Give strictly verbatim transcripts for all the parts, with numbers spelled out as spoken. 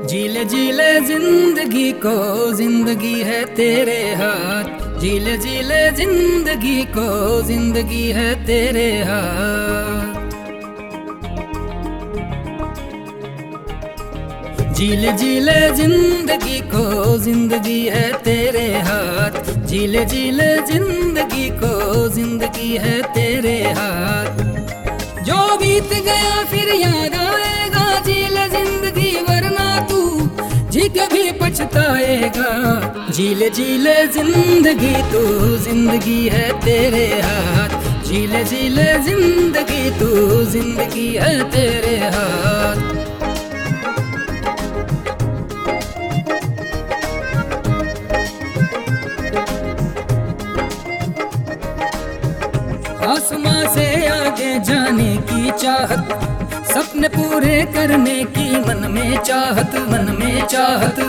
जीले जीले जिंदगी को, जिंदगी है तेरे हाथ। जीले जीले जिंदगी को, जिंदगी है तेरे हाथ। जीले जीले जिंदगी को, जिंदगी है तेरे हाथ। जीले जीले जिंदगी को, जिंदगी है तेरे हाथ। जो बीत गया फिर याद आएगा, जीले जिंदगी वरना तू जी के भी पछताएगा। जीले जीले जिंदगी तू, जिंदगी है तेरे हाथ। जीले जीले जिंदगी तू, जिंदगी है तेरे हाथ। आसमां से आगे जाने की चाहत, सपने पूरे करने की मन में चाहत, मन में चाहत।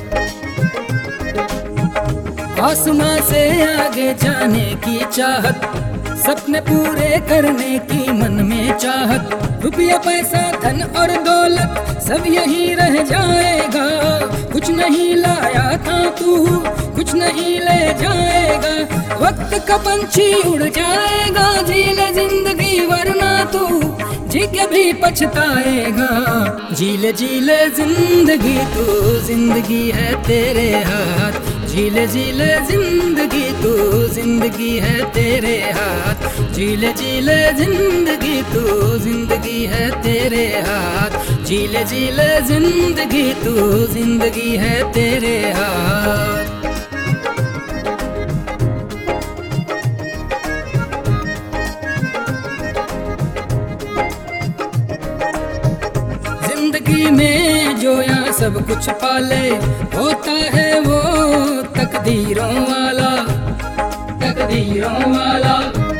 आसमां से आगे जाने की चाहत, सपने पूरे करने की मन में चाहत। रुपया पैसा धन और दौलत सब यही रह जाएगा। कुछ नहीं लाया था तू, कुछ नहीं ले जाएगा। वक्त का पंछी उड़ जाएगा। जीले जिंदगी वरना तू जी के भी पछताएगा। जीले जीले जिंदगी तू, जिंदगी है तेरे हाथ। जीले जीले जिंदगी तू, जिंदगी है तेरे हाथ। जीले जीले जिंदगी तू, जिंदगी है तेरे हाथ। जीले जीले जिंदगी तू, जिंदगी है तेरे हाथ। जिंदगी में जो यहाँ सब कुछ पाले, होता है वो तकदीरों वाला, तकदीरों वाला।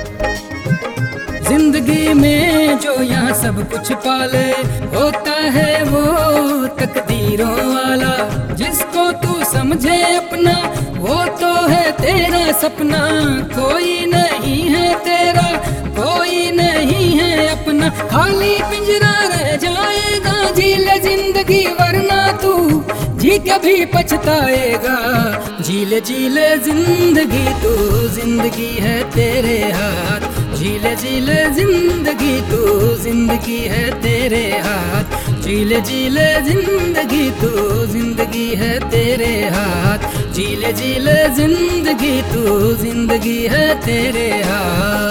जिंदगी में जो यहाँ सब कुछ पाले, होता है वो तकदीरों वाला। जिसको तू समझे अपना, वो तो है तेरा सपना। कोई नहीं है तेरा, कोई नहीं है अपना। खाली पिंजरा रह जाएगा। जीले जिंदगी वरना तू जी के भी पछताएगा। जीले जीले जिंदगी तू, जिंदगी है तेरे हाथ। जीले जीले जिंदगी तू, जिंदगी है तेरे हाथ। जीले जीले जिंदगी तू, जिंदगी है तेरे हाथ। जीले जीले जिंदगी तू, जिंदगी है तेरे हाथ।